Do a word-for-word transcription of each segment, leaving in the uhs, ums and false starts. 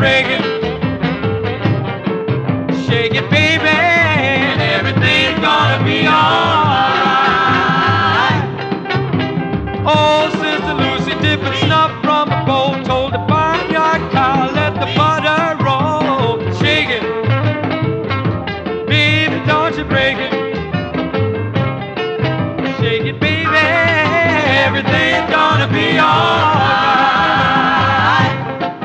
break it. Shake it, baby, and everything's gonna be alright. Oh, Sister Lucy dipping snuff from a bowl, told the barnyard cow, let the butter roll. Shake it, baby, don't you break it. Shake it, baby, everything's gonna be alright.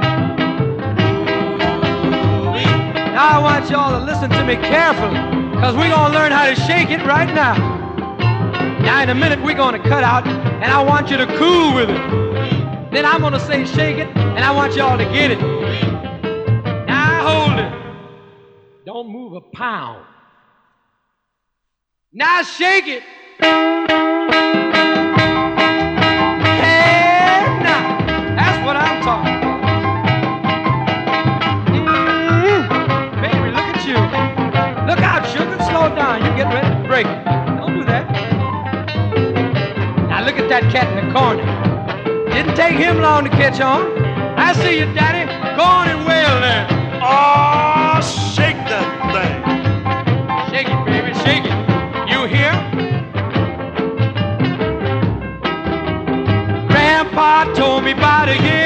Now I want y'all to listen to me carefully, because we're going to learn how to shake it right now. Now in a minute we're going to cut out, and I want you to cool with it. Then I'm going to say shake it, and I want y'all to get it. Now hold it. Don't move a pound. Now shake it. Hey, now, that's what I'm talking about. Mm-hmm. Baby, look at you. Look out, sugar. Slow down. You get ready to break it. Don't do that. Now look at that cat in the corner. Didn't take him long to catch on. I see you, Daddy. Go on and wail there. Oh, shake that thing. Shake it, baby. Shake it. You hear? Grandpa told me about a year